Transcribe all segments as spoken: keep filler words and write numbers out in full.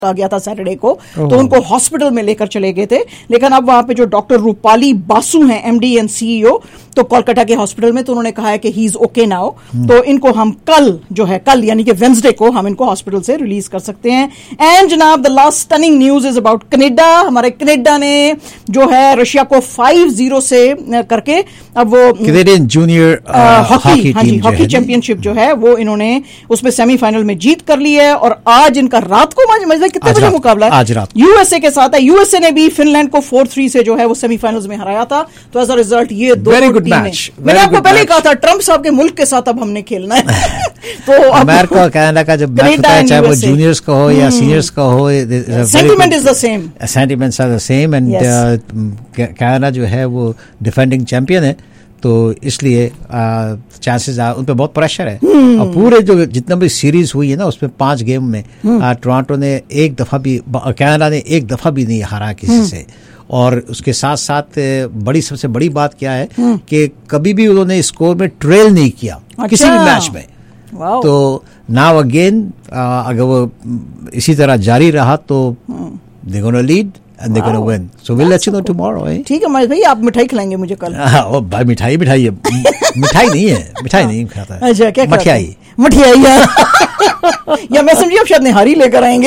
आ गया था सैटरडे को, तो उनको हॉस्पिटल में लेकर चले गए थे। लेकिन अब वहां पे जो डॉक्टर रूपाली बासु हैं, एमडी एंड सीईओ, तो कोलकाता के हॉस्पिटल में, तो उन्होंने कहा है कि ही इज ओके नाउ। तो इनको हम कल जो है कल यानी कि वेंसडे को हम इनको हॉस्पिटल से रिलीज कर सकते हैं। एंड जनाब the last stunning news is about Canada. हमारे कनाडा ने जो है रशिया को फाइव जीरो से करके अब वो कैनेडियन जूनियर हॉकी हाँ जी हॉकी चैंपियनशिप जो है वो इन्होंने उसमें सेमीफाइनल में जीत कर ली है। और आज इनका रात को कितने बजे मुकाबला है? आज रात यूएसए के साथ है। यूएसए ने भी फिनलैंड को फोर थ्री से जो है वो सेमीफाइनल्स में हराया था। तो एज अ रिजल्ट ये दो टीमें, मैंने आपको पहले कहा था ट्रंप साहब के मुल्क के साथ अब हमने खेलना है। तो अमेरिका और कनाडा का जब मैच होता है, चाहे वो जूनियर्स का हो या सीनियर्स का हो, sentiment is the same, sentiments are the same. And Canada जो है वो डिफेंडिंग चैंपियन है, तो इसलिए चांसेस उन पर बहुत प्रेशर है। और पूरे जो जितना भी सीरीज हुई है ना, उसमें पांच गेम में टोरंटो ने एक दफा भी, कनाडा ने एक दफा भी नहीं हारा किसी से। और उसके साथ साथ बड़ी सबसे बड़ी बात क्या है कि कभी भी उन्होंने स्कोर में ट्रेल नहीं किया किसी भी मैच में। तो नाउ अगेन अगर वो इसी तरह जारी रहा तो they gonna lead and they're wow. going to win. So we'll let you know tomorrow. Eh? ठीक है महेश भाई, आप मिठाई खिलाएंगे मुझे कल। ओ भाई, मिठाई मिठाई है मिठाई नहीं है, मिठाई नहीं खाता है। अच्छा, क्या मठियाई मठियाई या मैं समझी आप शायद निहारी लेकर आएंगे।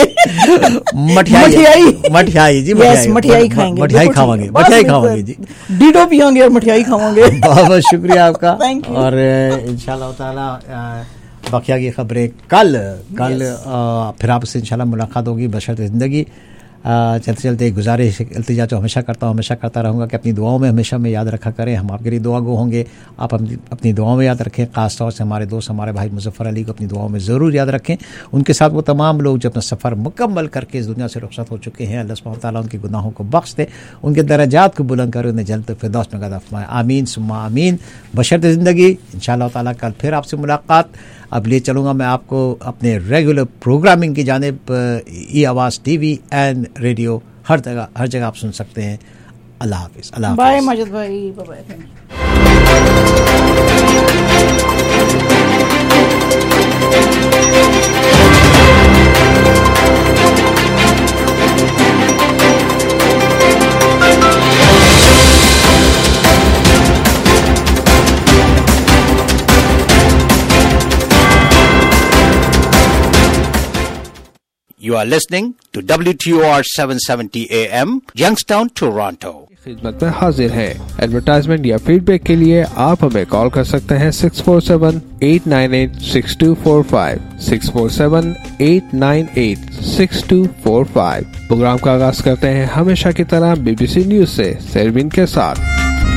मठियाई मठियाई जी, मठियाई मठियाई खाएंगे, मठियाई खावांगे, मठियाई खावांगे जी, डीडो पियेंगे और मठियाई खावांगे। बहुत बहुत शुक्रिया आपका। और इंशाल्लाह ताला बाकिया की खबरें कल कल फिर आपसे इंशाल्लाह मुलाकात होगी बशर्ते जिंदगी। चलते चलते गुजारिश इल्तिजा जो हमेशा करता हूँ, हमेशा करता रहूँगा कि अपनी दुआओं में हमेशा में याद रखा करें। हम आपके लिए दुआ गो होंगे, आप अपनी अपनी दुआओं में याद रखें। ख़ास तौर से हमारे दोस्त, हमारे भाई मुज़फ़्फ़र अली को अपनी दुआओं में ज़रूर याद रखें। उनके साथ वो तमाम लोग जो अपना सफ़र मुकम्मल करके इस दुनिया से रुखसत हो चुके हैं, अल्लाह सुब्हानहू व तआला उनके गुनाहों को बख्श दे, उनके दर्जात को बुलंद करे, उन्हें जन्नत फिरदौस में गदा फरमाए। आमीन सुम्मा आमीन बशर्ते ज़िंदगी। इंशाअल्लाह ताला कल फिर आपसे मुलाकात। अब ले चलूँगा मैं आपको अपने रेगुलर प्रोग्रामिंग की जानिब। ई आवाज़ टीवी एंड रेडियो हर जगह हर जगह आप सुन सकते हैं। अल्लाह हाफिज़। अल्लाह बाय माजिद भाई, bye bye. You are listening to W T O R seven seventy A M, Youngstown, Toronto. खिदमत में हाजिर है। एडवर्टाइजमेंट या फीडबैक के लिए आप हमें कॉल कर सकते हैं six four seven eight nine eight six two four five, six four seven eight nine eight six two four five. Program का आगाज करते हैं हमेशा की तरह बीबीसी न्यूज से सरवीन के साथ।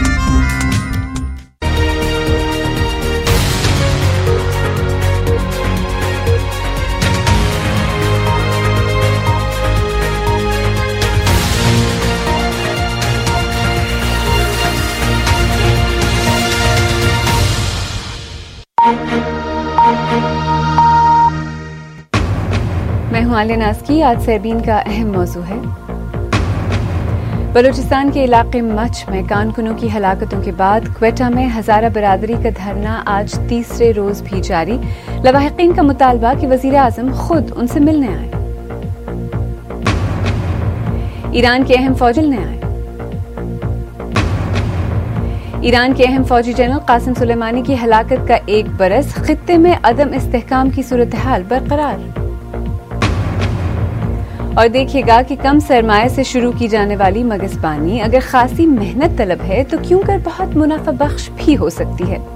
मैं हूं आलिया नाज़की। आज सरबीन का अहम मौजू है, बलूचिस्तान के इलाके मच में कारकुनों की हलाकतों के बाद क्वेटा में हजारा बरादरी का धरना आज तीसरे रोज भी जारी। लवाहिकीन का मुतालबा कि वजीर आजम खुद उनसे मिलने आए। ईरान के अहम फौजी मिलने आए ईरान के अहम फौजी जनरल कासिम सुलेमानी की हलाकत का एक बरस, खित्ते में अदम इस्तेहकाम की सूरत हाल बरकरार। और देखिएगा कि कम सरमाए से शुरू की जाने वाली मगजबानी अगर खासी मेहनत तलब है तो क्यों कर बहुत मुनाफा बख्श भी हो सकती है।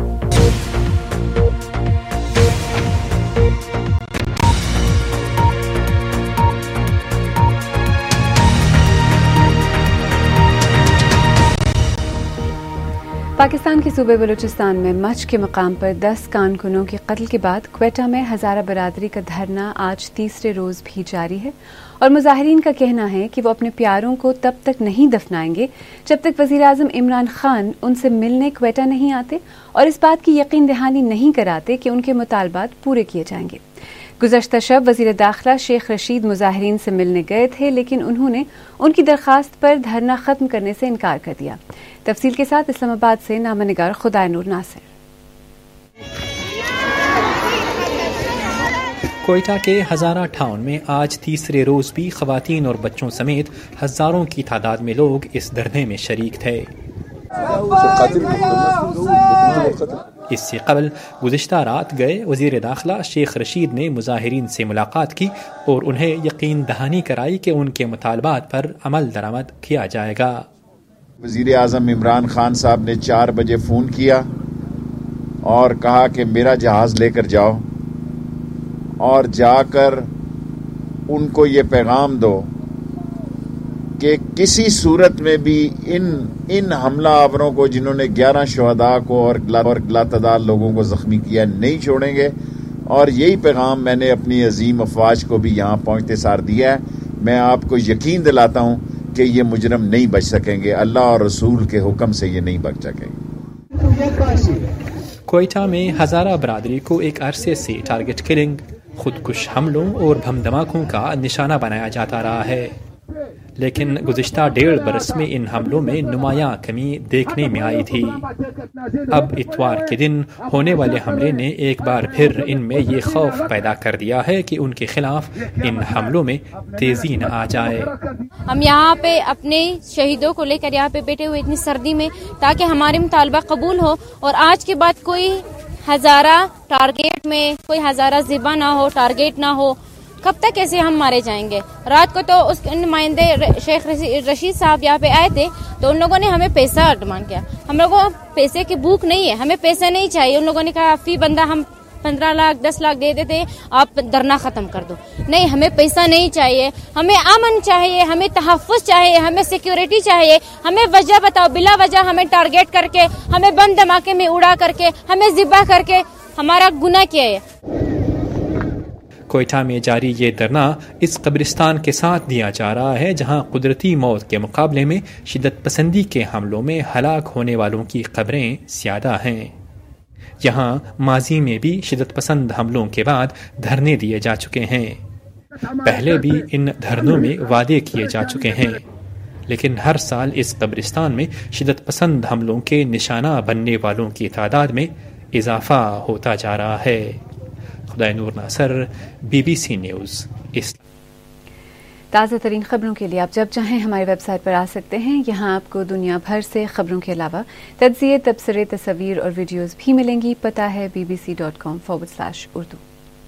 पाकिस्तान के सूबे बलूचिस्तान में मच के मकाम पर दस कारकुनों के कत्ल के बाद क्वेटा में हजारा बरादरी का धरना आज तीसरे रोज भी जारी है और मुजाहिरीन का कहना है कि वो अपने प्यारों को तब तक नहीं दफनाएंगे जब तक वजीर आजम इमरान खान उनसे मिलने क्वेटा नहीं आते और इस बात की यकीन दहानी नहीं कराते कि उनके मुतालबात पूरे किए जाएंगे। गुज़श्ता शब वज़ीर दाखिला शेख रशीद मुजाहिरीन से मिलने गए थे, लेकिन उन्होंने उनकी दरखास्त पर धरना खत्म करने से इनकार कर दिया। तफसील के साथ इस्लामाबाद से नामनिगार खुदाई नूर नासिर। कोयटा के हजारा टाउन में आज तीसरे रोज भी खवातीन और बच्चों समेत हजारों की तादाद में लोग इस धरने में शरीक थे। इससे कबल गुज़िश्ता रात गए वज़ीर दाखिला शेख रशीद ने मुजाहिरीन से मुलाकात की और उन्हें यकीन दहानी कराई कि उनके मुतालबात पर अमल दरामद किया जाएगा। वज़ीर आज़म इमरान खान साहब ने चार बजे फ़ोन किया और कहा कि मेरा जहाज़ लेकर जाओ और जाकर उनको ये पैगाम दो कि किसी सूरत में भी इन इन हमला आवरों को जिन्होंने ग्यारह शहदा को और लातादाद लोगों को जख्मी किया नहीं छोड़ेंगे। और यही पैगाम मैंने अपनी अजीम अफवाज को भी यहाँ पहुँचते सार दिया है। मैं आपको यकीन दिलाता हूँ कि ये मुजरम नहीं बच सकेंगे, अल्लाह और रसूल के हुक्म से ये नहीं बच सकेंगे। कोयटा में हजारा बरादरी को एक अरसे से टारगेट किलिंग, खुदकुश हमलों और बम धमाकों का निशाना बनाया जाता रहा है, लेकिन गुज़िश्ता डेढ़ बरस में इन हमलों में नुमायां कमी देखने में आई थी। अब इतवार के दिन होने वाले हमले ने एक बार फिर इनमें ये खौफ पैदा कर दिया है कि उनके खिलाफ इन हमलों में तेजी न आ जाए। हम यहाँ पे अपने शहीदों को लेकर यहाँ पे बैठे हुए इतनी सर्दी में, ताकि हमारे मुतालबा कबूल हो और आज के बाद कोई हजारा टारगेट में कोई हजारा ज़िबा ना हो, टारगेट ना हो। कब तक ऐसे हम मारे जाएंगे? रात को तो उसके नुमाइंदे शेख रशीद साहब यहाँ पे आए थे, तो उन लोगों ने हमें पैसा डिमांड किया। हम लोगों को पैसे की भूख नहीं है, हमें पैसा नहीं चाहिए। उन लोगों ने कहा फी बंदा हम पंद्रह लाख दस लाख दे देते, आप धरना खत्म कर दो। नहीं, हमें पैसा नहीं चाहिए, हमें अमन चाहिए, हमें तहफ़्फ़ुज़ चाहिए, हमें सिक्योरिटी चाहिए। हमें वजह बताओ, बिला वजह हमें टारगेट करके, हमें बम धमाके में उड़ा करके, हमें ज़िबा करके, हमारा गुनाह क्या है? कोयटा में जारी ये धरना इस कब्रिस्तान के साथ दिया जा रहा है जहां कुदरती मौत के मुकाबले में शिद्दत पसंदी के हमलों में हलाक होने वालों की खबरें ज़्यादा हैं। यहाँ माजी में भी शिद्दत पसंद हमलों के बाद धरने दिए जा चुके हैं। पहले भी इन धरनों में वादे किए जा चुके हैं, लेकिन हर साल इस कब्रिस्तान में शिद्दत पसंद हमलों के निशाना बनने वालों की तादाद में इजाफा होता जा रहा है। खुदा नूर नासर, बीबीसी न्यूज़। इस ताज़ा तरीन खबरों के लिए आप जब चाहें हमारी वेबसाइट पर आ सकते हैं। यहाँ आपको दुनिया भर से खबरों के अलावा तज्ज़िये, तबसरे, तस्वीर और वीडियोज़ भी मिलेंगी। पता है B B C dot com forward slash Urdu.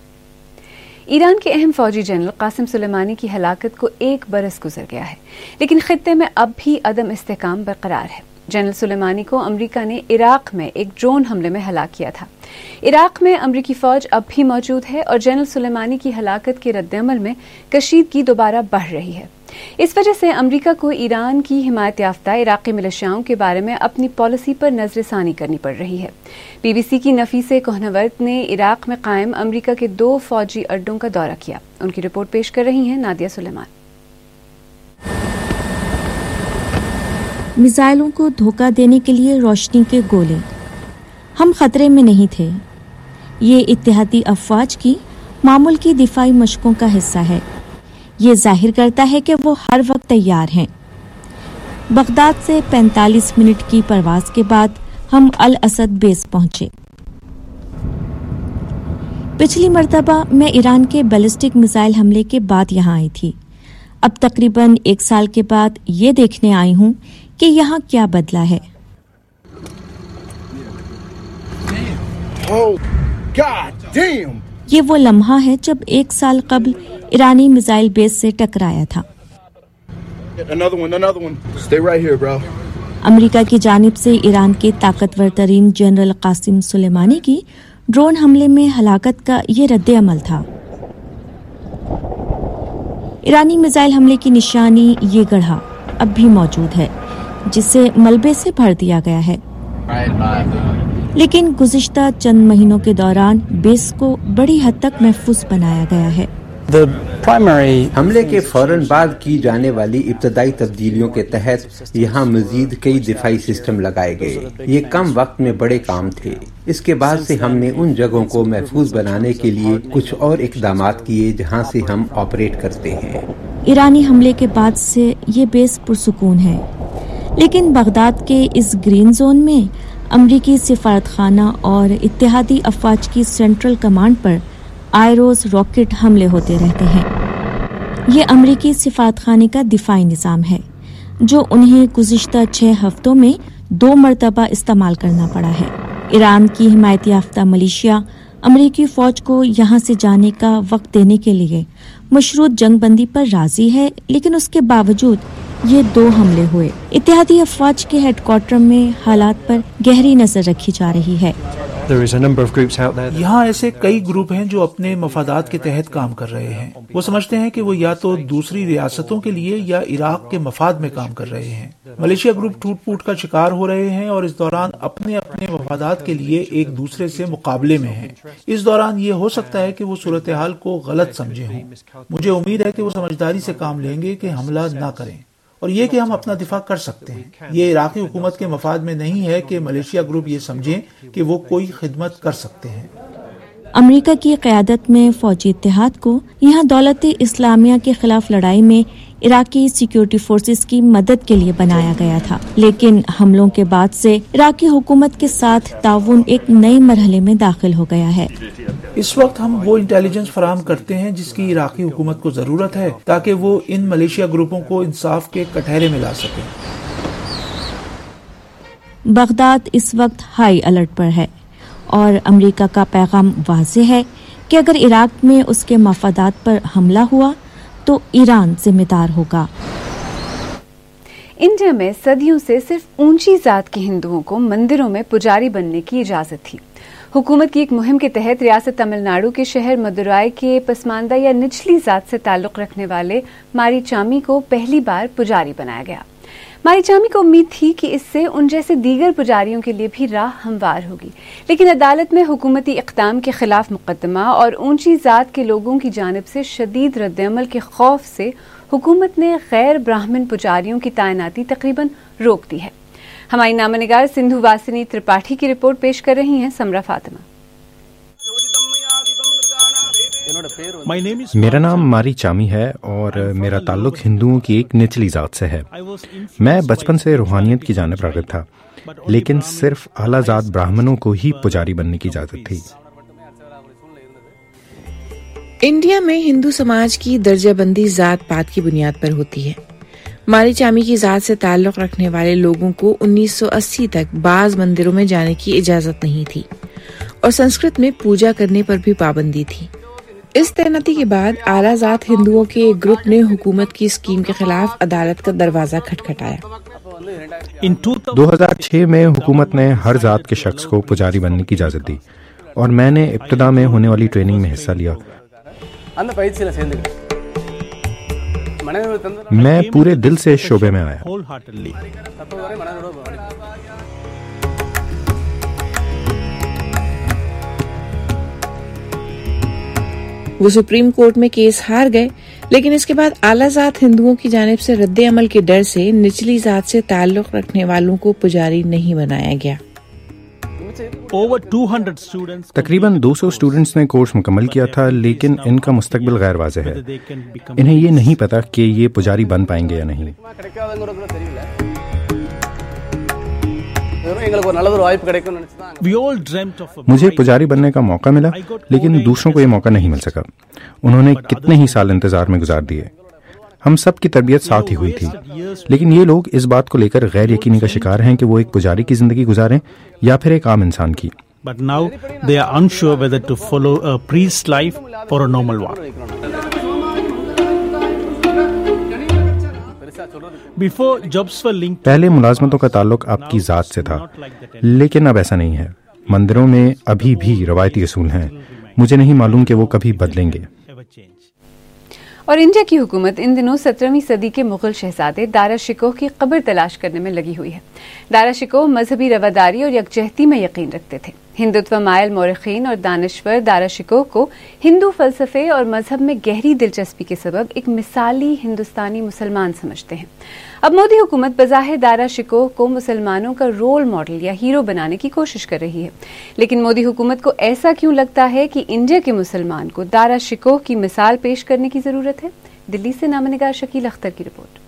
Iran के अहम फौजी जनरल कासिम सुलेमानी की हलाकत को एक बरस गुजर गया है, लेकिन खित्ते में अब भी अदम इस्तेहकाम बरकरार है। जनरल सुलेमानी को अमेरिका ने इराक में एक ड्रोन हमले में हलाक किया था। इराक में अमेरिकी फौज अब भी मौजूद है और जनरल सुलेमानी की हलाकत के रद्दअमल में कशीदगी दोबारा बढ़ रही है। इस वजह से अमेरिका को ईरान की हिमायत याफ्ता इराकी मिलिशियाओं के बारे में अपनी पॉलिसी पर नजरसानी करनी पड़ रही है। बीबीसी की नफीसे कोहनवर्त ने इराक में कायम अमेरिका के दो फौजी अड्डों का दौरा किया। उनकी रिपोर्ट पेश कर रही हैं नादिया सुलेमान। मिसाइलों को धोखा देने के लिए रोशनी के गोले। हम खतरे में नहीं थे। ये इत्तेहादी अफवाज की मामूल की दिफाई मशकों का हिस्सा है। ये जाहिर करता है कि वो हर वक्त तैयार हैं। बगदाद से पैंतालीस मिनट की परवाज के बाद हम अल असद बेस पहुंचे। पिछली मर्तबा मैं ईरान के बैलिस्टिक मिसाइल हमले के बाद यहाँ आई थी। अब तकरीबन एक साल के बाद ये देखने आई हूँ कि यहाँ क्या बदला है। Oh, God damn! ये वो लम्हा है जब एक साल कबल ईरानी मिसाइल बेस से टकराया था। Another one, another one. Stay right here, bro. America की जानिब से ईरान के ताकतवर तरीन जनरल कासिम सुलेमानी की ड्रोन हमले में हलाकत का ये रद्द अमल था। ईरानी मिसाइल हमले की निशानी ये गढ़ा अब भी मौजूद है, जिसे मलबे से भर दिया गया है। लेकिन गुज़िश्ता चंद महीनों के दौरान बेस को बड़ी हद तक महफूज बनाया गया है। हमले के फौरन बाद की जाने वाली इब्तदाई तब्दीलियों के तहत यहाँ मजीद कई दिफाई सिस्टम लगाए गए। ये कम वक्त में बड़े काम थे। इसके बाद से हमने उन जगहों को महफूज बनाने के लिए कुछ और इकदामात किए जहाँ से हम ऑपरेट करते हैं। ईरानी हमले के बाद से ये बेस पुरसुकून है, लेकिन बगदाद के इस ग्रीन जोन में अमरीकी सिफारतखाना और इत्तेहादी अफवाज की सेंट्रल कमांड पर आए रोज रॉकेट हमले होते रहते हैं। ये अमरीकी सिफारतखाने का दिफाई निज़ाम है जो उन्हें गुज़िश्ता छह हफ्तों में दो मरतबा इस्तेमाल करना पड़ा है। ईरान की हिमायत याफ्ता मलेशिया अमरीकी फौज को यहाँ से जाने का वक्त देने के लिए मशरूत जंगबंदी पर राजी है, लेकिन उसके बावजूद ये दो हमले हुए। इत्तेहादी अफवाज के हेडक्वार्टर में हालात पर गहरी नजर रखी जा रही है। यहाँ ऐसे कई ग्रुप हैं जो अपने मफादात के तहत काम कर रहे हैं। वो समझते हैं कि वो या तो दूसरी रियासतों के लिए या इराक के मफाद में काम कर रहे हैं। मलेशिया ग्रुप टूट फूट का शिकार हो रहे हैं और इस दौरान अपने अपने मफादात के लिए एक दूसरे से मुकाबले में हैं। इस दौरान ये हो सकता है कि वो सूरत हाल को गलत समझे हों। मुझे उम्मीद है कि वो समझदारी से काम लेंगे कि हमला न करें और ये कि हम अपना दिफा कर सकते हैं। ये इराकी हुकूमत के मफाद में नहीं है कि मलेशिया ग्रुप ये समझे कि वो कोई खिदमत कर सकते हैं। अमेरिका की क़यादत में फौजी इत्तेहाद को यहाँ दौलत इस्लामिया के खिलाफ लड़ाई में इराकी सिक्योरिटी फोर्सेस की मदद के लिए बनाया गया था, लेकिन हमलों के बाद से इराकी हुकूमत के साथ ताउन एक नए मरहले में दाखिल हो गया है। इस वक्त हम वो इंटेलिजेंस फराहम करते हैं जिसकी इराकी हुकूमत को जरूरत है ताकि वो इन मलेशिया ग्रुपों को इंसाफ के कटहरे में ला सके। बगदाद इस वक्त हाई अलर्ट पर है और अमेरिका का पैगाम वाज़ेह है कि अगर इराक में उसके मफादात पर हमला हुआ तो ईरान जिम्मेदार होगा। इंडिया में सदियों से सिर्फ ऊंची जात के हिंदुओं को मंदिरों में पुजारी बनने की इजाजत थी। हुकूमत की एक मुहिम के तहत रियासत तमिलनाडु के शहर मदुराई के पसमानदा या निचली जात से ताल्लुक रखने वाले मारीचामी को पहली बार पुजारी बनाया गया। मारीचामी को उम्मीद थी कि इससे उन जैसे दीगर पुजारियों के लिए भी राह हमवार होगी, लेकिन अदालत में हुकूमती इक़दाम के खिलाफ मुकदमा और ऊंची जात के लोगों की जानिब से शदीद रद्दअमल के खौफ से हुकूमत ने गैर ब्राह्मण पुजारियों की तैनाती तकरीबन रोक दी है। हमारी नामनिगार सिंधु वासिनी त्रिपाठी की रिपोर्ट पेश कर रही हैं समरा फातिमा। मेरा नाम मारी चामी है और मेरा ताल्लुक हिंदुओं की एक निचली जात से है। मैं बचपन से रूहानियत की जानिब राग़िब था, लेकिन सिर्फ आला जात ब्राह्मणों को ही पुजारी बनने की इजाजत थी। इंडिया में हिंदू समाज की दर्जाबंदी जात पात की बुनियाद पर होती है। मारी चामी की जात से ताल्लुक रखने वाले लोगों को उन्नीस सौ अस्सी तक बाज मंदिरों में जाने की इजाजत नहीं थी और संस्कृत में पूजा करने पर भी पाबंदी थी। इस तैनाती के बाद आला जात हिंदुओं के एक ग्रुप ने हुकूमत की स्कीम के खिलाफ अदालत का दरवाजा खटखटाया। दो हज़ार छह में हुकूमत ने हर जात के शख्स को पुजारी बनने की इजाजत दी और मैंने इब्तिदा में होने वाली ट्रेनिंग में हिस्सा लिया। मैं पूरे दिल से इस शोबे में आया। वो सुप्रीम कोर्ट में केस हार गए, लेकिन इसके बाद आला जात हिंदुओं की जानिब से रद्द अमल के डर से निचली जात से ताल्लुक रखने वालों को पुजारी नहीं बनाया गया। तकरीबन दो सौ स्टूडेंट्स ने कोर्स मुकम्मल किया था, लेकिन इनका मुस्तकबिल गैर वाज़ेह है। इन्हें ये नहीं पता कि ये पुजारी बन पाएंगे या नहीं। मुझे पुजारी बनने का मौका मिला, लेकिन दूसरों को ये मौका नहीं मिल सका। उन्होंने कितने ही साल इंतजार में गुजार दिए। हम सब की तरबियत साथ ही हुई थी, लेकिन ये लोग इस बात को लेकर गैर यकीनी का शिकार हैं कि वो एक पुजारी की जिंदगी गुजारें या फिर एक आम इंसान की। But now they are unsure whether to follow a priest's life or a normal one. पहले मुलाजमतों का ताल्लुक आपकी जात से था, लेकिन अब ऐसा नहीं है। मंदिरों में अभी भी रवायती असूल हैं। मुझे नहीं मालूम कि वो कभी बदलेंगे। और इंडिया की हुकूमत इन दिनों सत्रहवीं सदी के मुगल शहजादे दारा शिकोह की कब्र तलाश करने में लगी हुई है। दारा शिकोह मजहबी रवादारी और यकजहती में यकीन रखते थे। हिंदुत्व मायल मौरखीन और दानश्वर दारा शिकोह को हिंदू फलसफे और मजहब में गहरी दिलचस्पी के सबब एक मिसाली हिंदुस्तानी मुसलमान समझते हैं। अब मोदी हुकूमत बज़ाहिर दारा शिकोह को मुसलमानों का रोल मॉडल या हीरो बनाने की कोशिश कर रही है, लेकिन मोदी हुकूमत को ऐसा क्यों लगता है कि इंडिया के मुसलमान को दारा शिकोह की मिसाल पेश करने की जरूरत है? दिल्ली से नामनिगार शकील अख्तर की रिपोर्ट।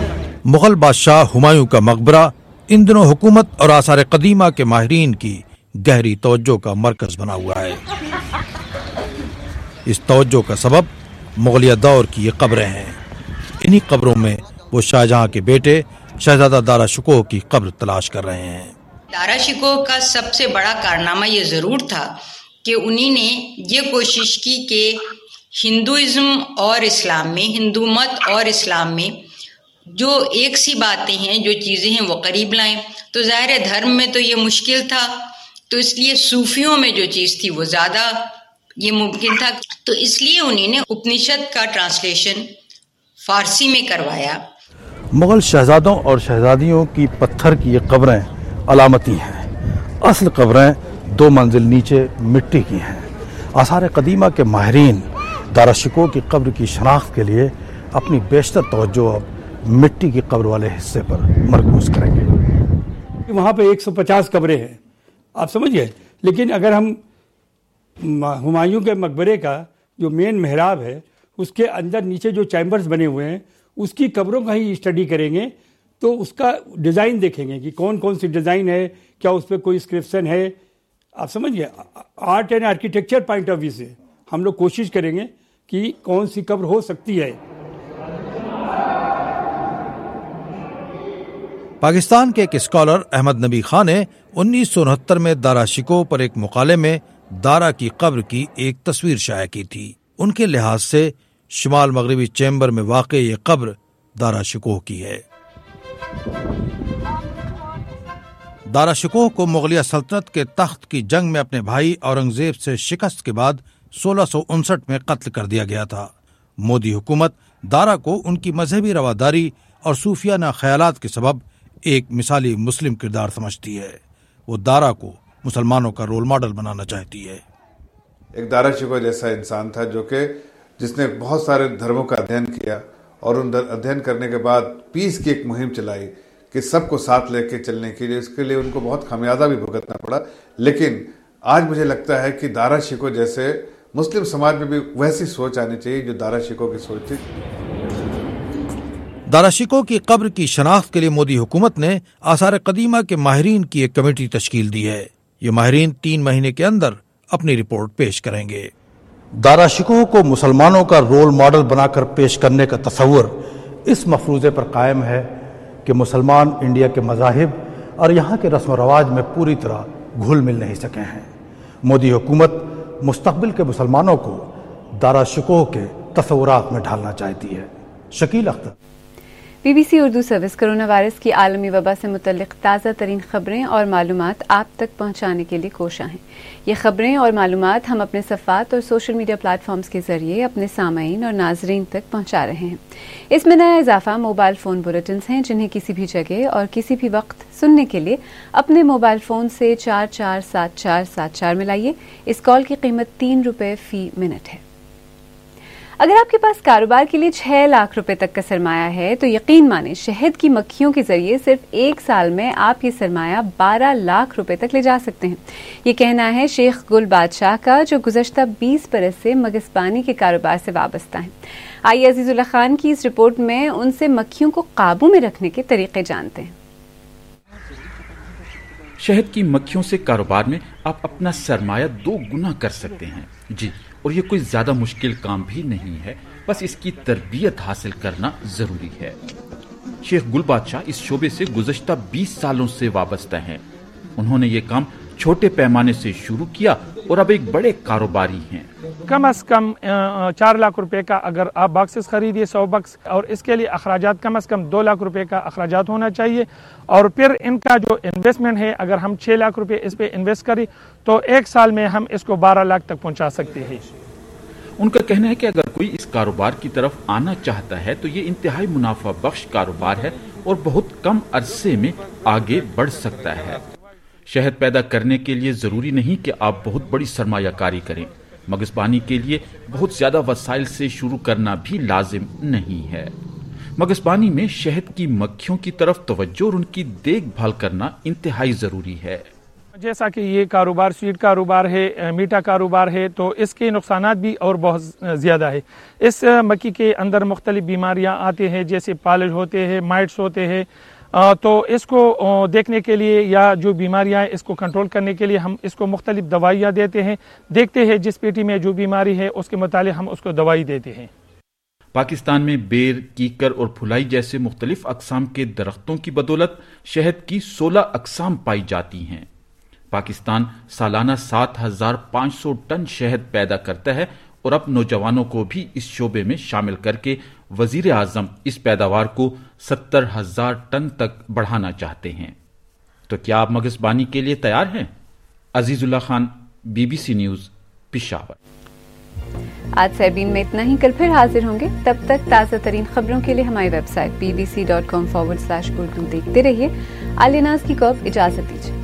मुगल बादशाह हुमायूं का मकबरा इन दिनों हुकूमत और आसार कदीमा के माहिरीन की गहरी तवज्जो का मरकज बना हुआ है। इस तवज्जो का सबब मुगलिया दौर की ये कब्रें हैं। इन्हीं कब्रों में वो शाहजहां के बेटे शहजादा दारा शिकोह की कब्र तलाश कर रहे हैं। दारा शिकोह का सबसे बड़ा कारनामा ये जरूर था कि उन्हीं ने ये कोशिश की कि हिंदुइज्म और इस्लाम में, हिंदू मत और इस्लाम में जो एक सी बातें हैं, जो चीज़ें हैं, वो करीब लाएं। तो ज़ाहिर है धर्म में तो ये मुश्किल था, तो इसलिए सूफियों में जो चीज़ थी वो ज़्यादा ये मुमकिन था। तो इसलिए उन्हीं ने उपनिषद का ट्रांसलेशन फारसी में करवाया। मुगल शहजादों और शहजादियों की पत्थर की ये कब्रें अलामती हैं। असल कब्रें दो मंजिल नीचे मिट्टी की हैं। आसार कदीमा के माहिरीन दारा शिकोह की कब्र की शनाख्त के लिए अपनी बेशतर तवज्जो अब मिट्टी की कब्र वाले हिस्से पर मरकूज करेंगे। वहाँ पे एक सौ पचास कब्रें हैं, आप समझिए। लेकिन अगर हम हुमायूं के मकबरे का जो मेन मेहराब है उसके अंदर नीचे जो चैम्बर्स बने हुए हैं उसकी कब्रों का ही स्टडी करेंगे तो उसका डिज़ाइन देखेंगे कि कौन कौन सी डिज़ाइन है, क्या उस पर कोई स्क्रिप्शन है। आप समझिए, art and architecture point of view से हम लोग कोशिश करेंगे कि कौन सी कब्र हो सकती है। पाकिस्तान के एक स्कॉलर अहमद नबी खान ने उन्नीस सौ उनहत्तर में दारा शिकोह पर एक मुकाले में दारा की कब्र की एक तस्वीर शाया की थी। उनके लिहाज से शुमाल मगरबी चैम्बर में वाक़ ये कब्र दारा शिकोह की है। दारा शिकोह को मुगलिया सल्तनत के तख्त की जंग में अपने भाई औरंगजेब से शिकस्त के बाद सोलह सौ उनसठ में कत्ल कर दिया गया था। मोदी हुकूमत दारा को उनकी मजहबी रवादारी और सूफियाना ख्यालात के सबब एक मिसाली मुस्लिम किरदार समझती है। वो दारा को मुसलमानों का रोल मॉडल बनाना चाहती है। एक दारा शिकोह जैसा इंसान था जो कि जिसने बहुत सारे धर्मों का अध्ययन किया और उन अध्ययन करने के बाद पीस की एक मुहिम चलाई कि सबको साथ लेके चलने के लिए। इसके लिए उनको बहुत खामियाजा भी भुगतना पड़ा। लेकिन आज मुझे लगता है कि दारा शिकोह जैसे मुस्लिम समाज में भी वैसी सोच आनी चाहिए जो दारा शिकोह की सोच थी। दारा शिकोह की कब्र की शनाख्त के लिए मोदी हुकूमत ने आसार कदीमा के माहिरीन की एक कमेटी तश्कील दी है। ये माहिरीन तीन महीने के अंदर अपनी रिपोर्ट पेश करेंगे। दारा शिकोह को मुसलमानों का रोल मॉडल बनाकर पेश करने का तस्वुर इस मफरूजे पर कायम है कि मुसलमान इंडिया के मज़ाहिब और यहाँ के रस्म रवाज में पूरी तरह घुल मिल नहीं सके हैं। मोदी हुकूमत मुस्तकबिल के मुसलमानों को दारा शिकोह के तस्वुरात में ढालना चाहती है। Shakeel Akhtar, BBC Urdu service corona virus की आलमी वबा से मुतल्लिक ताज़ा तरीन खबरें और मालूमात आप तक पहुँचाने के लिए कोशा हैं। ये खबरें और मालूमात हम अपने सफ़ात और सोशल मीडिया प्लेटफॉर्म्स के जरिए अपने सामाईन और नाजरीन तक पहुँचा रहे हैं। इसमें नया इजाफा मोबाइल फ़ोन बुलेटिन्स हैं जिन्हें किसी भी जगह और किसी भी वक्त सुनने के लिए अपने मोबाइल फ़ोन से चार चार सात चार सात चार में लाइए। इस कॉल की कीमत तीन रुपये फ़ी मिनट है। अगर आपके पास कारोबार के लिए छह लाख रुपए तक का सरमाया है तो यकीन माने शहद की मक्खियों के जरिए सिर्फ एक साल में आप ये सरमाया बारह लाख रुपए तक ले जा सकते हैं। ये कहना है शेख गुल बादशाह का, जो गुज़श्ता बीस बरस से मगजबानी के कारोबार से वाबस्ता है। आइए अजीजुल्लाह खान की इस रिपोर्ट में उनसे मक्खियों को काबू में रखने के तरीके जानते हैं। शहद की मक्खियों से कारोबार में आप अपना सरमाया दो गुना कर सकते हैं जी, और ये कोई ज्यादा मुश्किल काम भी नहीं है, बस इसकी तरबियत हासिल करना जरूरी है। शेख गुल बादशाह इस शोबे से गुज़श्ता बीस सालों से वाबस्ता हैं। उन्होंने ये काम छोटे पैमाने से शुरू किया और अब एक बड़े कारोबारी हैं। कम अज कम चार लाख रुपए का अगर आप बॉक्सेस खरीदिए सौ बक्स, और इसके लिए अखराजात कम अज कम दो लाख रुपए का अखराजात होना चाहिए। और फिर इनका जो इन्वेस्टमेंट है, अगर हम छह लाख रुपए इस पे इन्वेस्ट करें तो एक साल में हम इसको बारह लाख तक पहुंचा सकते हैं। उनका कहना है कि अगर कोई इस कारोबार की तरफ आना चाहता है तो ये इंतहाई मुनाफा बख्श कारोबार है और बहुत कम अरसे में आगे बढ़ सकता है। शहद पैदा करने के लिए जरूरी नहीं कि आप बहुत बड़ी सरमायाकारी करें। मगजबानी के लिए बहुत ज्यादा वसाइल से शुरू करना भी लाजिम नहीं है। मगजबानी में शहद की मक्खियों की तरफ तवज्जो और उनकी देखभाल करना इंतहाई जरूरी है। जैसा कि ये कारोबार स्वीट कारोबार है, मीठा कारोबार है, तो इसके नुकसानात भी और बहुत ज़्यादा है। इस मक्खी के अंदर मुख्तलिफ बीमारियां आती हैं, जैसे पालिश होते हैं, माइट्स होते हैं, तो इसको देखने के लिए या जो बीमारियां हैं इसको कंट्रोल करने के लिए हम इसको मुख्तलिफ दवाइयाँ देते हैं, देखते हैं जिस पेटी में जो बीमारी है उसके मुताबिक हम उसको दवाई देते हैं। पाकिस्तान में बेर, कीकर और फुलाई जैसे मुख्तलिफ अकसाम के दरख्तों की बदौलत शहद की सोलह अकसाम पाई जाती हैं। पाकिस्तान सालाना सात हजार पाँच सौ टन शहद पैदा करता है और अब नौजवानों को भी इस शोबे में शामिल करके वजीर आजम इस पैदावार को सत्तर हजार टन तक बढ़ाना चाहते हैं। तो क्या आप मगजबानी के लिए तैयार हैं? Azizullah Khan, BBC news, Peshawar. आज सेबीन में इतना ही, कल फिर हाजिर होंगे। तब तक ताज़ा तरीन खबरों के लिए हमारी website B B C dot com forward slash Urdu देखते रहिए। आलिनाज की को इजाजत दीजिए।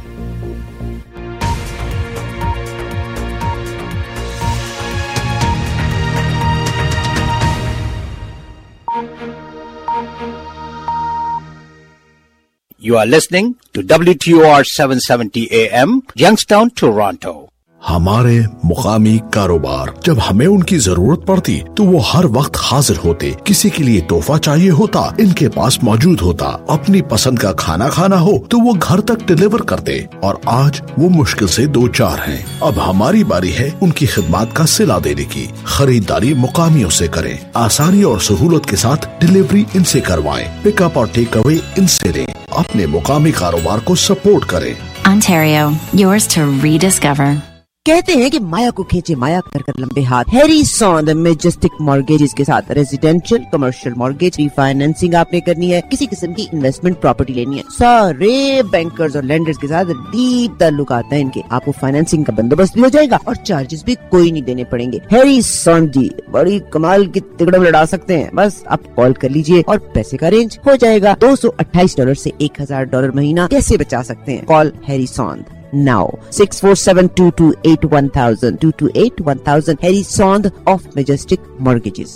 You are listening to W T O R seven seventy A M, Youngstown, Toronto. हमारे मुकामी कारोबार जब हमें उनकी जरूरत पड़ती तो वो हर वक्त हाजिर होते। किसी के लिए तोहफा चाहिए होता, इनके पास मौजूद होता। अपनी पसंद का खाना खाना हो तो वो घर तक डिलीवर करते। और आज वो मुश्किल से दो चार हैं। अब हमारी बारी है उनकी खिदमत का सिला देने की। खरीदारी मुकामियों से करें, आसानी और सहूलत के साथ डिलीवरी इनसे करवाएं, पिकअप और टेक अवे इनसे लें। अपने मुकामी कारोबार को सपोर्ट करें। Ontario, yours to rediscover. कहते हैं कि माया को खींचे माया कर कर लंबे हाथ। हैरी सॉन्द मेजेस्टिक मॉर्गेजेस के साथ रेजिडेंशियल कमर्शियल मॉर्गेज रिफाइनेंसिंग आपने करनी है, किसी किस्म की इन्वेस्टमेंट प्रॉपर्टी लेनी है, सारे बैंकर्स और लेंडर्स के साथ डीप ताल्लुक आता है इनके। आपको फाइनेंसिंग का बंदोबस्त भी हो जाएगा और चार्जेस भी कोई नहीं देने पड़ेंगे। हैरी सॉन्द जी बड़ी कमाल की तिकड़म लड़ा सकते हैं। बस आप कॉल कर लीजिए और पैसे का अरेंज हो जाएगा। दो सौ अट्ठाईस डॉलर से एक हजार डॉलर महीना कैसे बचा सकते हैं? Call Harry Sond now six four seven two two eight one thousand two two eight one thousand Harry Sond of Majestic Mortgages.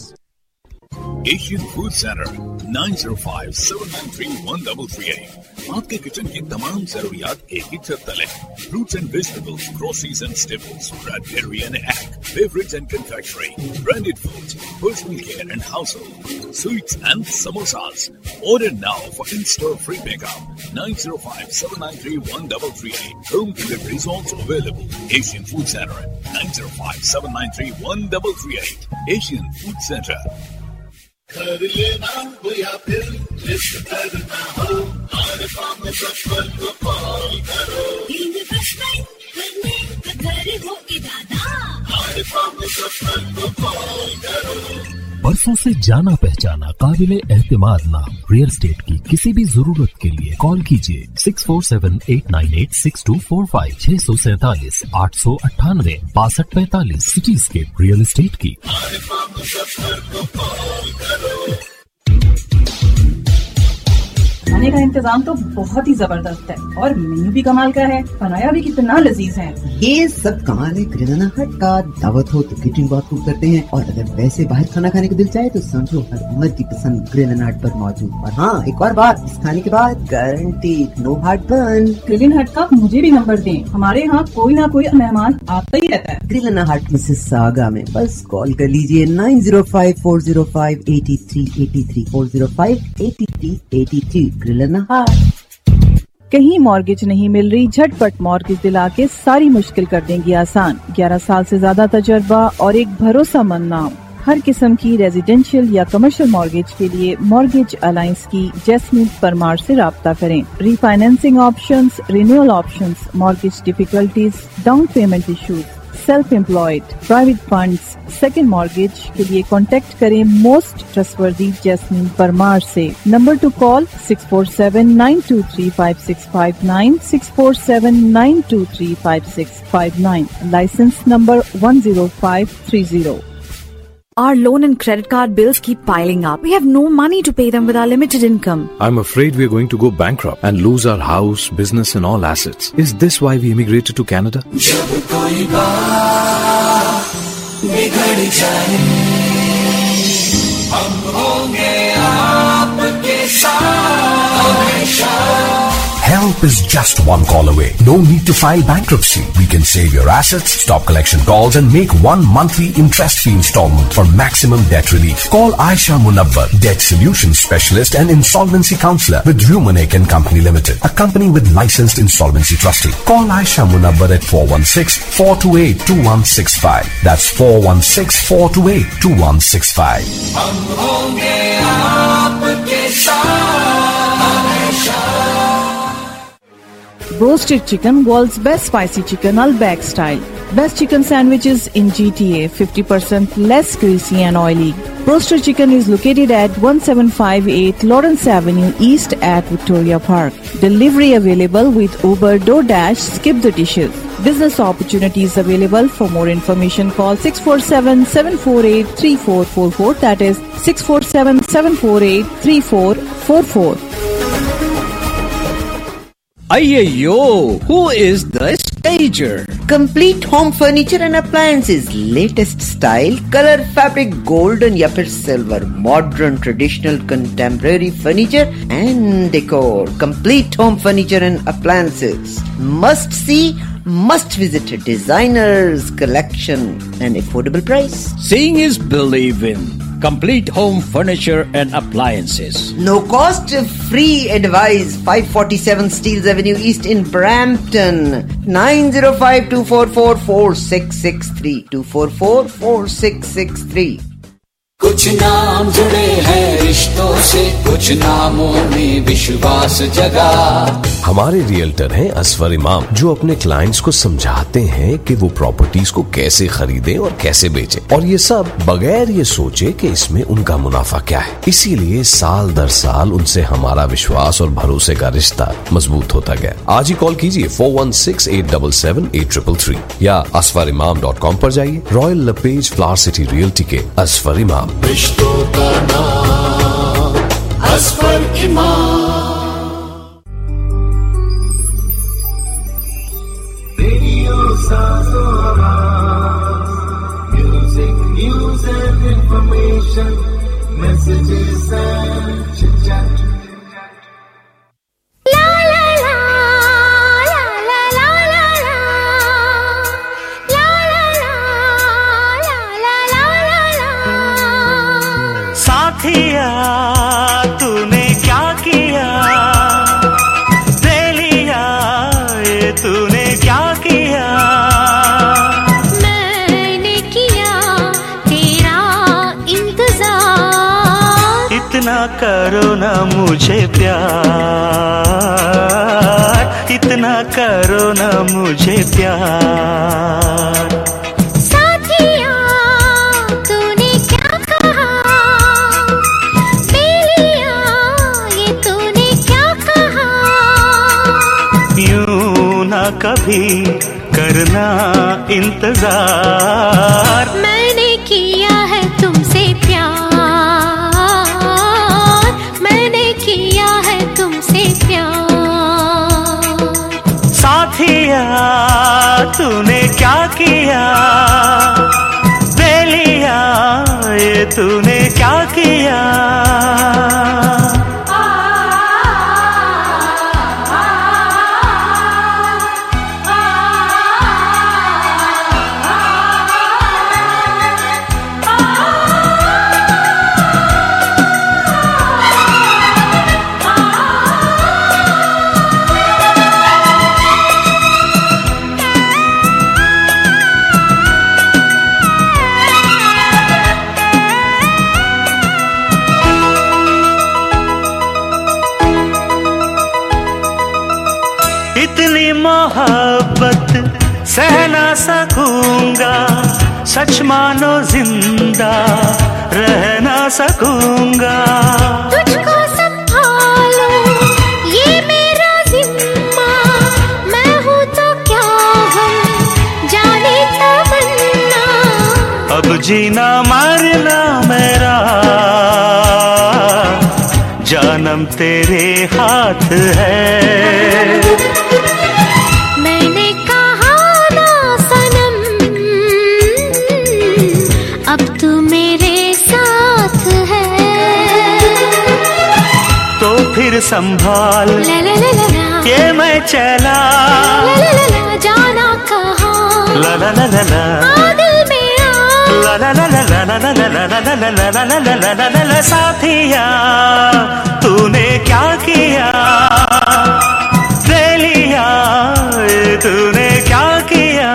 Asian Food Center nine zero five seven nine three one three three eight. आपके kitchen की तमाम जरूरियात एक ही छत तले। Fruits and vegetables, groceries and staples, bread, dairy and egg, beverage and confectionery, branded foods, personal care and household, sweets and samosas. Order now for in-store free pickup. nine zero five seven nine three one three three eight. Home delivery is also available. Asian Food Center nine zero five seven nine three one three three eight. Asian Food Center. कर लेना हो या फिर list करना हो, हमारे काम में सफल को कॉल करो। इन्वेस्टमेंट करने का घर हो इरादा, हमारे काम में सफल को कॉल करो। बरसों से जाना पहचाना काबिले एहतिमाद नाम रियल एस्टेट की किसी भी जरूरत के लिए कॉल कीजिए six four seven eight nine eight six two four five छह सौ सैतालीस आठ सौ अट्ठानवे बासठ पैतालीस सिटीस्केप रियल एस्टेट की। खाने का इंतजाम तो बहुत ही जबरदस्त है और मेन्यू भी कमाल का है, बनाया भी कितना लजीज है। ये सब कमाल है ग्रिलाना हट का। दावत हो तो किचन बहुत खूब करते हैं और अगर वैसे बाहर खाना खाने को दिल चाहे तो समझो हर उम्र की पसंद ग्रिलाना हट पर मौजूद। और हाँ, एक और बात, इस खाने के बाद guarantee no heart burn. Grillana hut का मुझे भी नंबर दें, हमारे यहाँ कोई ना कोई मेहमान आता ही रहता है। ग्रिलाना हट मिसिसागा में बस कॉल कर लीजिए nine zero five four zero five eighty three eighty three four zero five eighty three eighty three. कहीं मॉर्गेज नहीं मिल रही, झटपट मॉर्गेज दिला के सारी मुश्किल कर देंगी आसान। ग्यारह साल से ज्यादा तजर्बा और एक भरोसामंद नाम। हर किस्म की रेजिडेंशियल या कमर्शियल मॉर्गेज के लिए मॉर्गेज अलायंस की जैस्मीन परमार से राब्ता करें। Refinancing options, renewal options, mortgage difficulties, down payment issues, self employed, private funds, second mortgage के लिए कॉन्टेक्ट करें मोस्ट ट्रस्टवर्दी जैस्मीन परमार से। Number to call six four seven nine two three five six five nine six four seven nine two three five six five nine. Licence number one zero five three zero. Our loan and credit card bills keep piling up. We have no money to pay them with our limited income. I'm afraid we're going to go bankrupt and lose our house, business and all assets. Is this why we immigrated to Canada? जब कोई बात बिगड़ जाए, हम होंगे आपके साथ हमेशा। Help is just one call away. No need to file bankruptcy. We can save your assets, stop collection calls and make one monthly interest-free installment for maximum debt relief. Call Aisha Munawwar, Debt Solutions Specialist and Insolvency Counselor with Rumanek and Company Limited, a company with licensed insolvency trustee. Call Aisha Munawwar at four one six, four two eight, two one six five. That's four one six, four two eight, two one six five. हम होंगे आपके साथ हमेशा। Roasted chicken, world's best spicy chicken, Al-Bag style. Best chicken sandwiches in G T A, fifty percent less greasy and oily. Roasted chicken is located at one seven five eight Lawrence Avenue East at Victoria Park. Delivery available with Uber, DoorDash, Skip the Dishes. Business opportunities available. For more information, call six four seven, seven four eight, three four four four. That is six four seven, seven four eight, three four four four. Ayyo, who is the stager? Complete home furniture and appliances, latest style, color, fabric, golden या फिर silver, modern, traditional, contemporary furniture and decor. Complete home furniture and appliances. Must see, must visit designers collection and affordable price. Seeing is believing. Complete home furniture and appliances. No cost, free advice. five forty-seven Steeles Avenue East in Brampton. nine zero five, two four four, four six six three. two four four, four six six three. कुछ नाम जुड़े हैं रिश्तों से, कुछ नामों में विश्वास जगा। हमारे रियल्टर हैं असफर इमाम, जो अपने क्लाइंट्स को समझाते हैं कि वो प्रॉपर्टीज को कैसे खरीदें और कैसे बेचें, और ये सब बगैर ये सोचे कि इसमें उनका मुनाफा क्या है। इसीलिए साल दर साल उनसे हमारा विश्वास और भरोसे का रिश्ता मजबूत होता गया। आज ही कॉल कीजिए four one six eight seven seven eight triple three या असफर इमाम डॉट कॉम पर जाइए। Royal LePage Flower City Realty के असफर इमाम। रिश्तों का नाम असफर इमाम। रेडियो साजो आवाज, music news and information, messages and chit chat. तूने क्या किया, दे लिया ये तूने क्या किया। मैंने किया तेरा इंतजार। इतना करो ना मुझे प्यार, इतना करो ना मुझे प्यार। कभी करना इंतजार। मैंने किया है तुमसे प्यार, मैंने किया है तुमसे प्यार। साथिया तूने क्या किया, दे लिया ये तूने क्या किया। मोहब्बत सह ना सकूंगा, सच मानो जिंदा रह ना सकूंगा। तुझको संभालो ये मेरा जिम्मा, मैं हूँ तो क्या हम जाने तमन्ना। अब जीना मरना मेरा जानम तेरे हाथ है। मैंने कहा ना सनम, अब तू मेरे साथ है। तो फिर संभाल ला ला ला ला ला। ये मैं चला ला ला ला ला जाना कहाँ, ला ला ला ला ला आ दिल में आ, ला ला ला ला ला ला ला ला ला ला ला ला ला ला ला ला ला ला साथिया तूने क्या किया, ले लिया तूने क्या किया।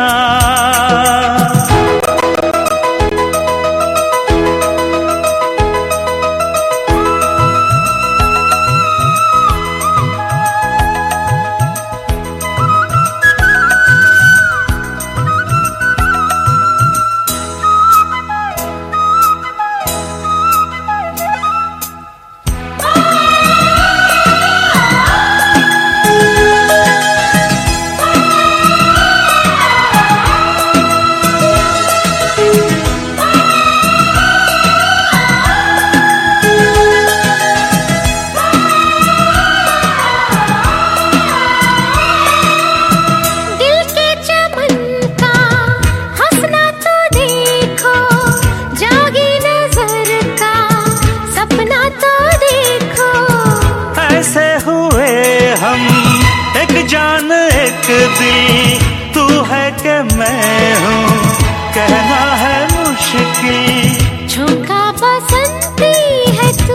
तू है कि मैं हूँ कहना है मुश्किल, झोंका बसंती है तू,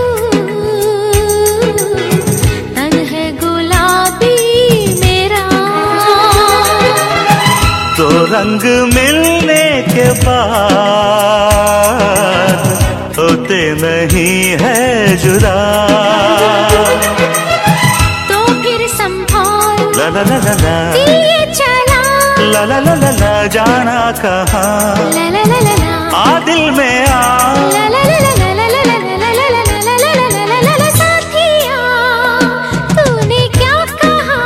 तन है गुलाबी मेरा, तो रंग मिलने के बाद होते नहीं है जुदा, तो फिर संभाल ला ला ला ला ला दिए चला, ला ला ला ला ला जाना कहाँ, ला ला ला ला ला आ दिल में आ, ला ला ला ला ला ला ला ला ला ला ला ला ला ला ला ला साथिया तूने क्या कहा,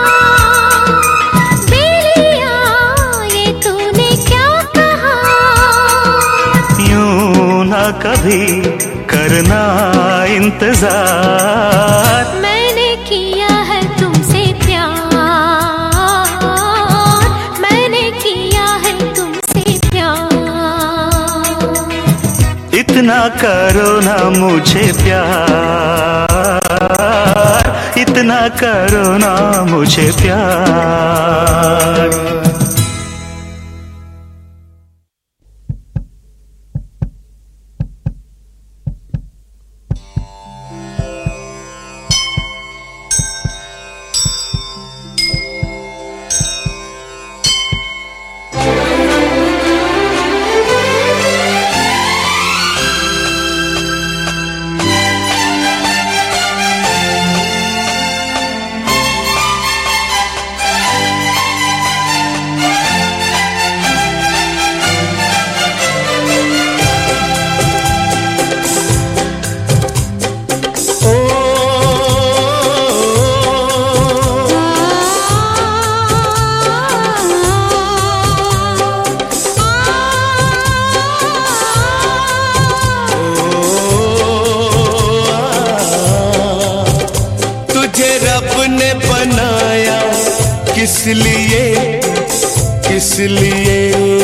बेलिया ये तूने क्या कहा, यूं ना कभी करना इंतजार, मैंने किया है तुमसे प्यार, मैंने किया है तुमसे प्यार, इतना करो ना मुझे प्यार, इतना करो ना मुझे प्यार। किस लिए किस लिए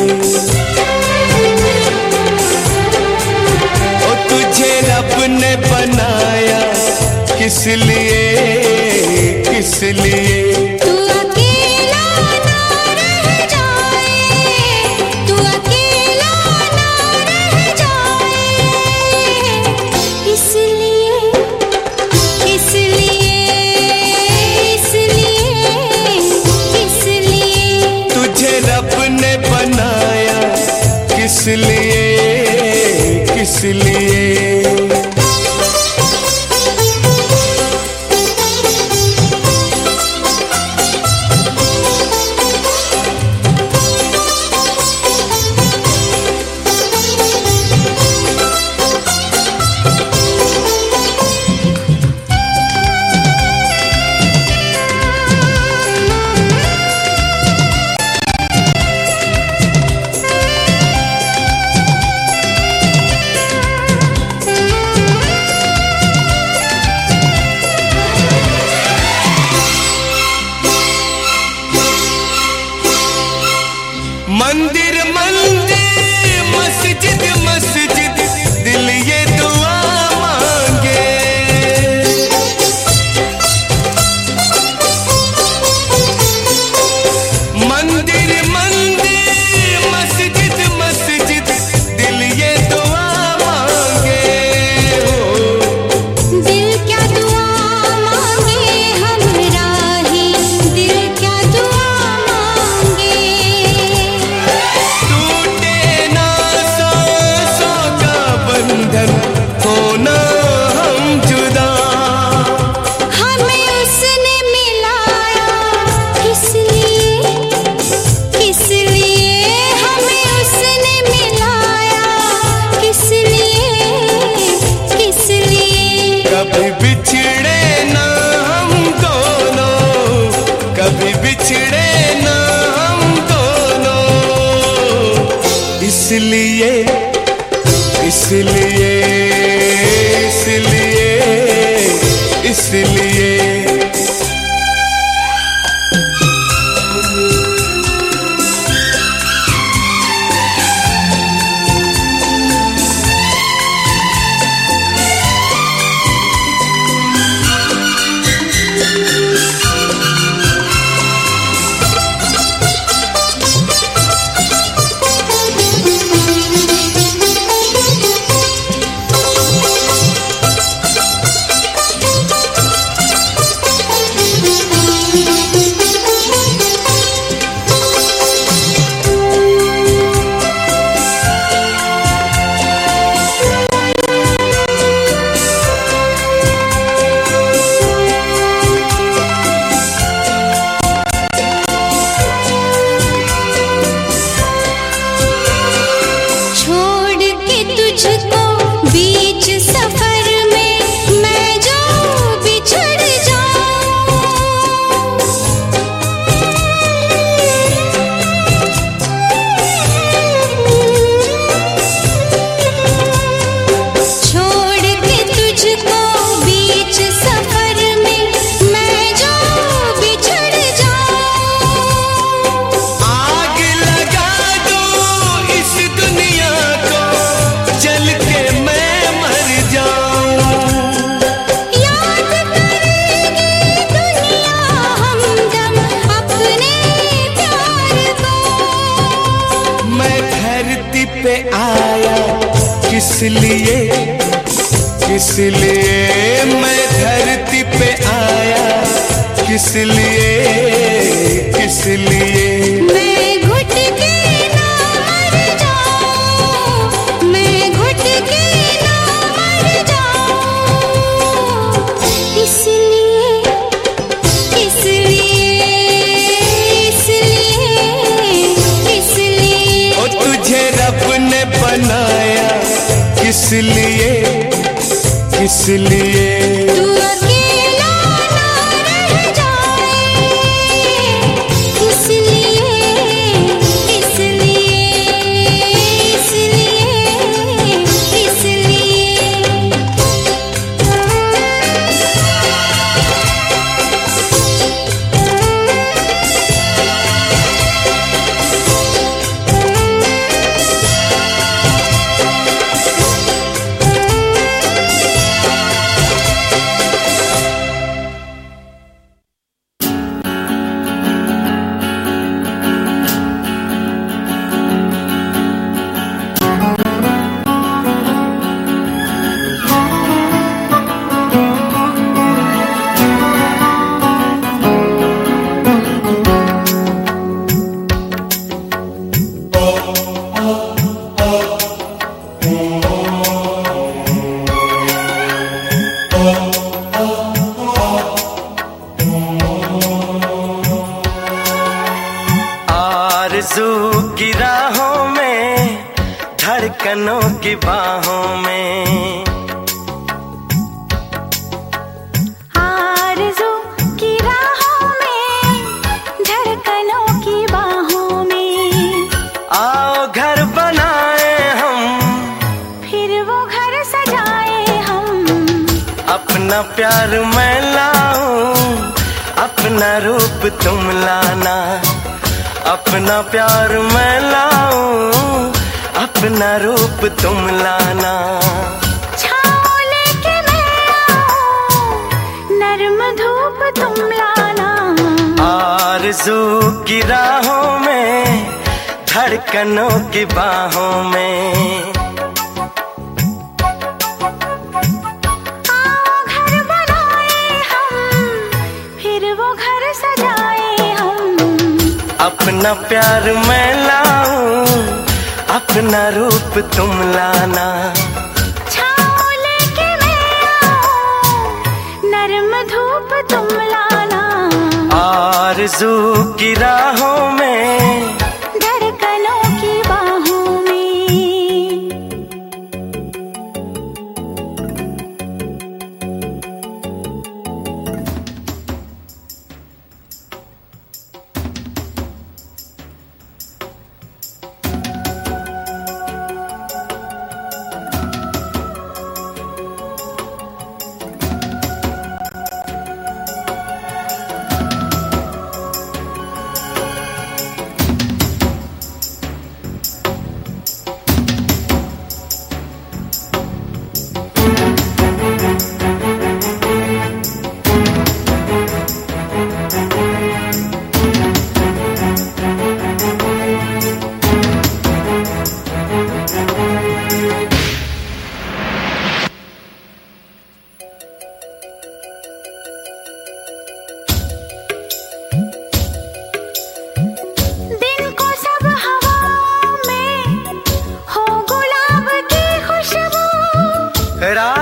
ओ तुझे रब ने बनाया किस लिए किस लिए तू अकेला ना रह जाए, तू अकेला ना रह जाए, इसलिए इसलिए इसलिए तुझे रब ने बनाया किस लिए किस लिए कभी बिछड़े ना हम दोनों, कभी बिछड़े ना हम दोनों। इसलिए इसलिए इसलिए इसलिए किसलिए किसलिए मैं धरती पे आया, किसलिए किसलिए मैं घुट के ना मर जाऊं, मैं घुट के ना मर जाऊं। इसलिए इसलिए इसलिए इसलिए ओ तुझे रब ने बनाया, किसलिए किसलिए तू अकेला ना रह जाए, इसलिए इसलिए इसलिए इसलिए आरज़ू की राहों में, धड़कनों की बाहों में, आरज़ू की राहों में, धड़कनों की बाहों में। आओ घर बनाए हम, फिर वो घर सजाए हम। अपना प्यार मैं लाऊं, अपना रूप तुम लाना। अपना प्यार मैं लाऊं, अपना रूप तुम लाना। छाँव लेके मैं आऊं, नर्म धूप तुम लाना। आरज़ू की राहों में, धड़कनों की बाहों में, आओ घर बनाए हम, फिर वो घर सजाए हम। अपना प्यार मैं लाऊं, अपना रूप तुम लाना। छाँव लेके मैं आऊं, नर्म धूप तुम लाना। आरज़ू की राहों में, धड़कनों की बाहों में।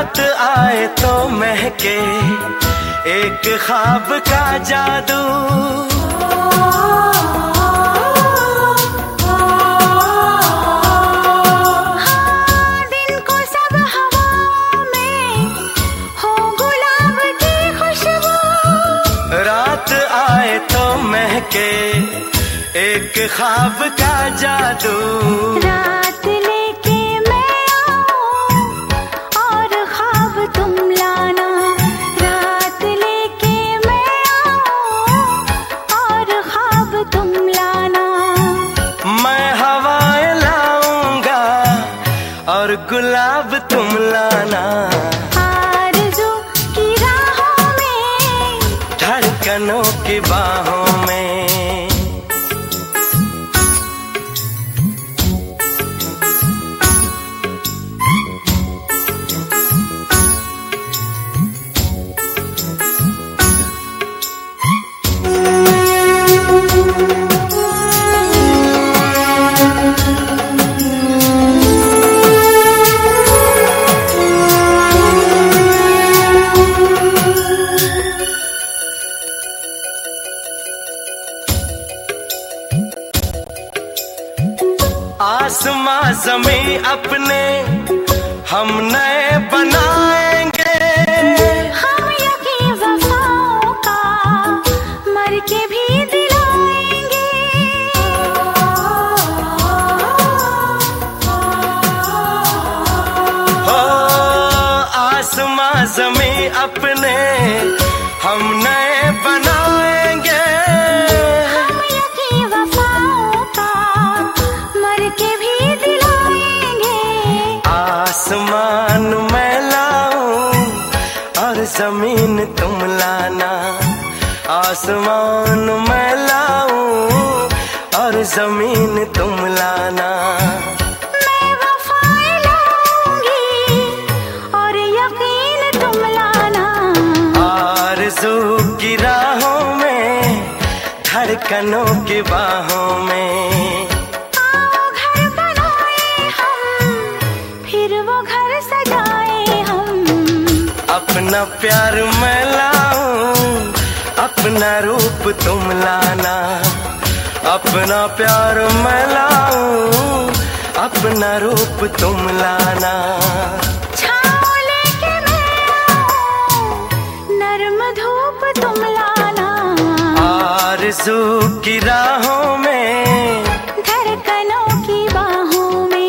रात आए तो महके एक ख्वाब का जादू, हाँ, दिन को सब हवाओं में हो गुलाब की खुशबू, रात आए तो महके एक ख्वाब का जादू, रात लेके मैं आऊं और ख्वाब तुम लाना, रात लेके मैं आऊं और ख्वाब तुम लाना, मैं हवाएं लाऊंगा और गुलाब तुम लाना, आरज़ू की राहों में, धड़कनों की बाहों में। आसमां ज़मीं अपने हम नए बनाएंगे, हम यकीन वफाओं का मर के भी दिलाएंगे, हो आसमां ज़मीं अपने हम नए बनाएंगे, हम यकीन वफाओं का मर के भी दिलाएंगे, आसमान मैं लाऊं और जमीन तुम लाना, आसमान मैं लाऊं और जमीन तुम लाना, मैं वफाएं लाऊंगी और यकीन तुम लाना, आरज़ू की राहों में, धड़कनों की बाहों में। आओ घर बनाए हम, फिर वो घर सजाए हम, अपना प्यार मैं लाऊं, अपना रूप तुम लाना, अपना प्यार मैं लाऊं, अपना रूप तुम लाना, छाँव लेके मैं आऊं, नर्म धूप तुम लाना, आरज़ू की राहों में, धड़कनों की बाहों में।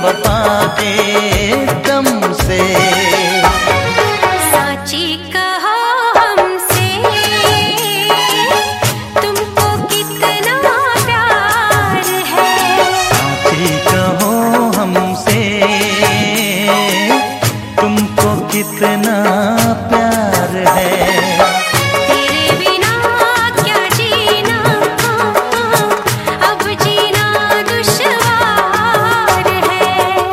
वफा के दम से। साची कहो हमसे तुमको कितना प्यार है। साची कहो हमसे तुमको कितना प्यार है। तेरे बिना क्या जीना, अब जीना दुश्वार है।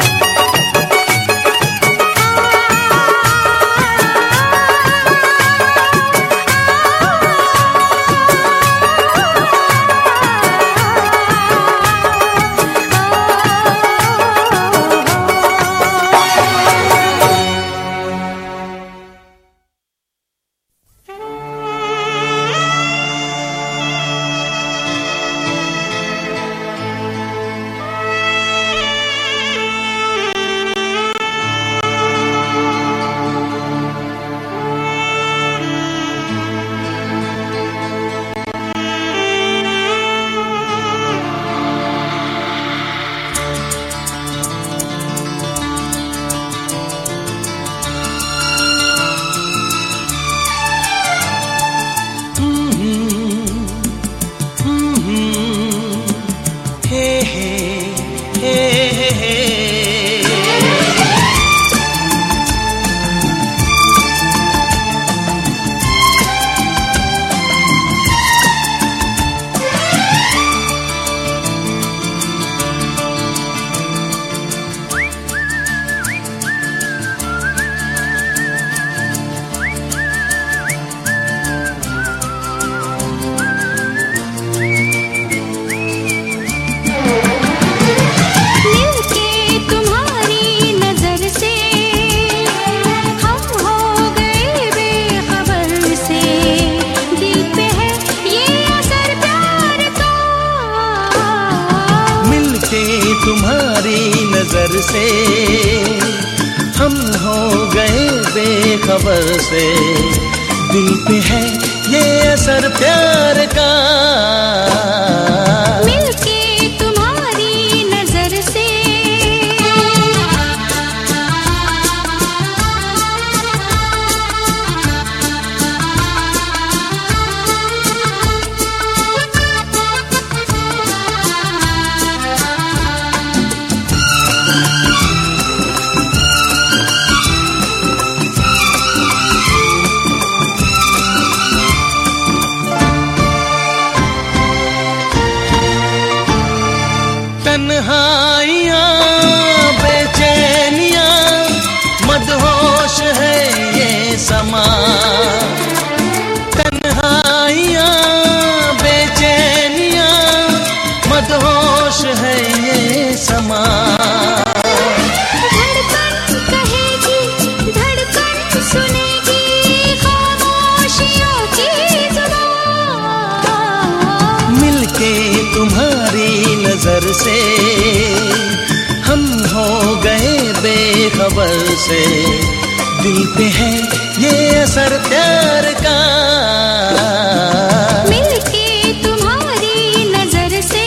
तुम्हारी नजर से हम हो गए बेखबर से, दिल पे है ये असर प्यार का। मिलके तुम्हारी नजर से तन्हाइयाँ बेचैनियाँ मदहोश है ये समा। तन्हाइयाँ बेचैनियाँ मदहोश है ये समा। धड़कन कहेगी धड़कन सुनेगी खामोशियों की जुबान। मिलके तुम्हारी नजर से हम हो गए बेखबर से, दिल पे है ये असर प्यार का। मिलके तुम्हारी नजर से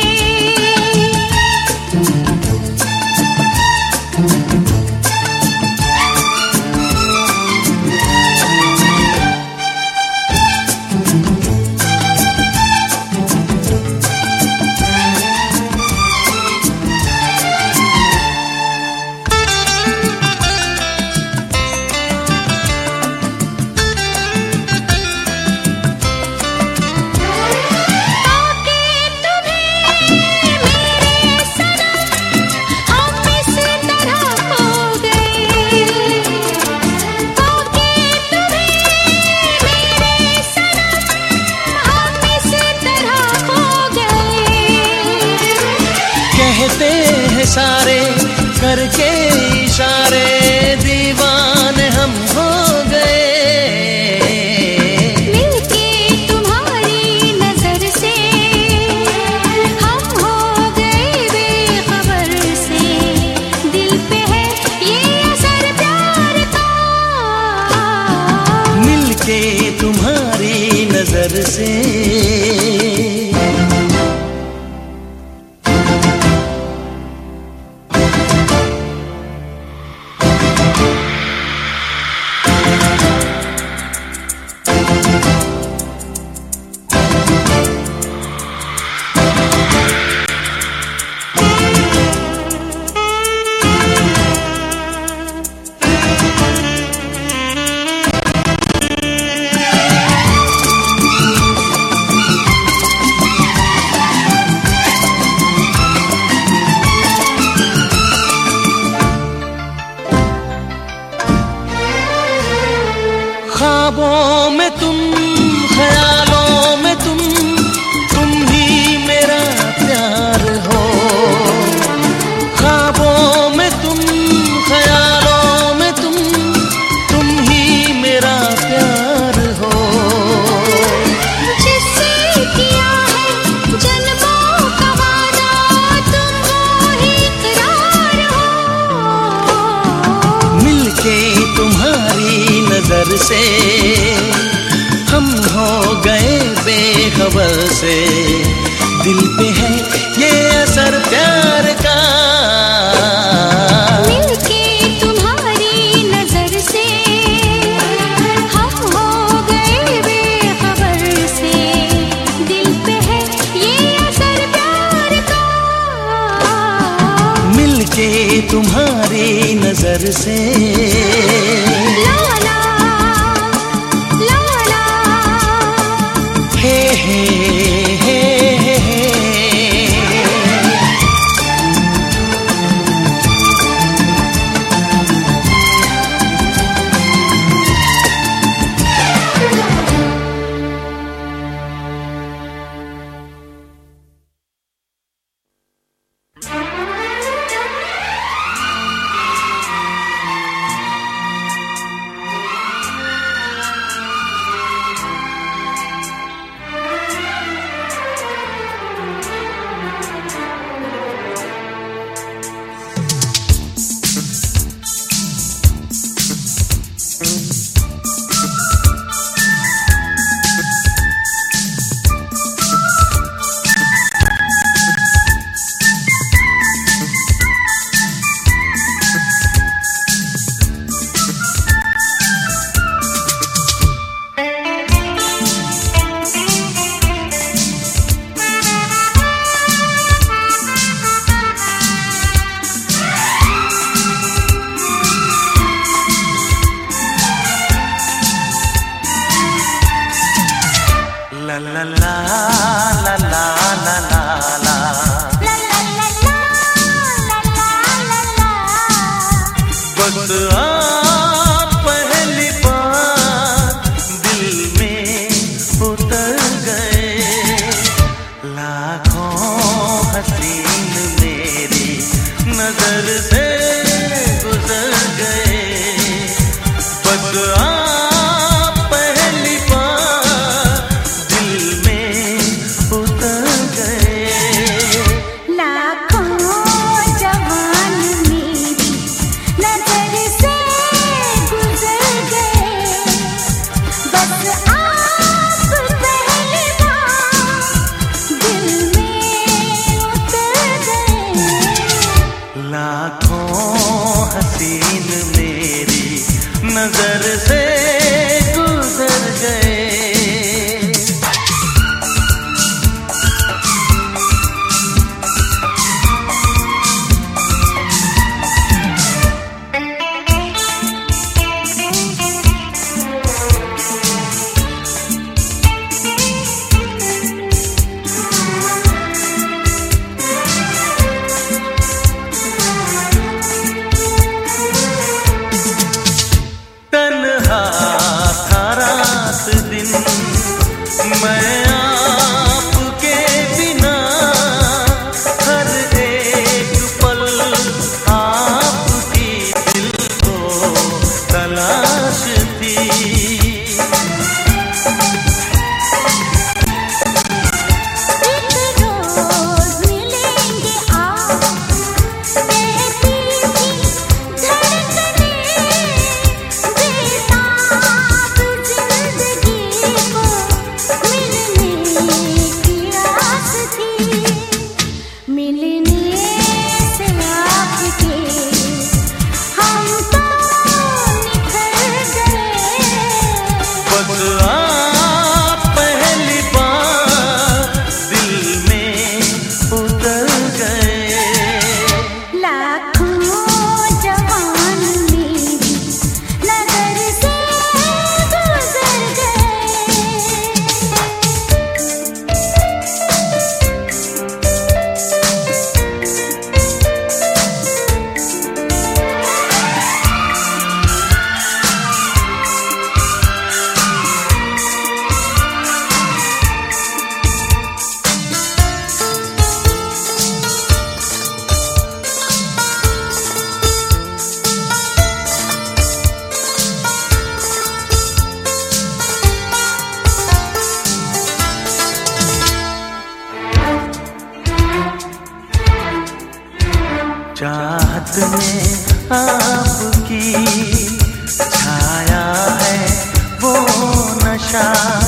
सारे करके इशारे दीवाने हम हो गए। मिलके तुम्हारी नजर से हम हो गए बेखबर से, दिल पे है ये असर प्यार का। मिलके तुम्हारी नजर से ख्वाबों में तुम, ख्यालों में तुम, तुम ही मेरा प्यार हो। ख्वाबों में तुम, ख्यालों में तुम, तुम ही मेरा प्यार हो। जिससे किया है जन्मों का वादा, तुम वो ही इकरार हो। मिलके तुम्हारी नजर से हम हो गए बेखबर से, दिल पे है ये असर प्यार का। मिलके तुम्हारी नजर से हम हो गए बेखबर से, दिल पे है ये असर प्यार का। मिलके तुम्हारी नजर से हे हे हे हे हे। में आपकी छाया है वो नशा